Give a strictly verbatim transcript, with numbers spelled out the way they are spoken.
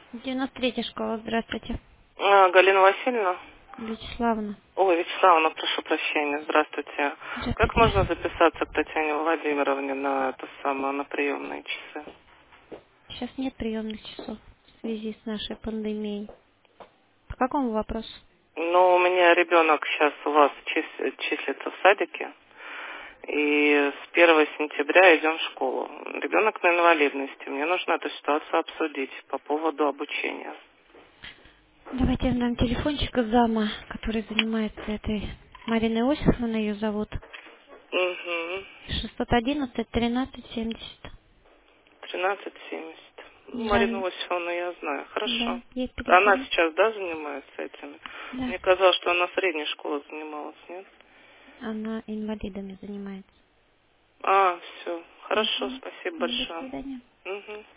девяносто третья школа, здравствуйте. А, Галина Васильевна? Вячеславовна. Ой, Вячеславовна, прошу прощения, здравствуйте. Как Здравствуйте. можно записаться к Татьяне Владимировне на это самое, на приемные часы? Сейчас нет приемных часов в связи с нашей пандемией. По какому вопросу? Ну, у меня ребенок сейчас у вас чис- числится в садике, и с первого сентября идем в школу. Ребенок на инвалидности. Мне нужно эту ситуацию обсудить по поводу обучения. Давайте я дам телефончик зама, который занимается этой Мариной Иосифовной, ее зовут. Угу. шестьсот одиннадцать тринадцать семьдесят. тринадцать семьдесят. Да, Марину Осифовну я знаю. Хорошо. да, ей Она перезвонить. сейчас, да, занимается этим? Да, Мне казалось, что она в средней школе занималась, нет? она инвалидами занимается. А, все. Хорошо, Угу. спасибо До большое. свидания. Угу.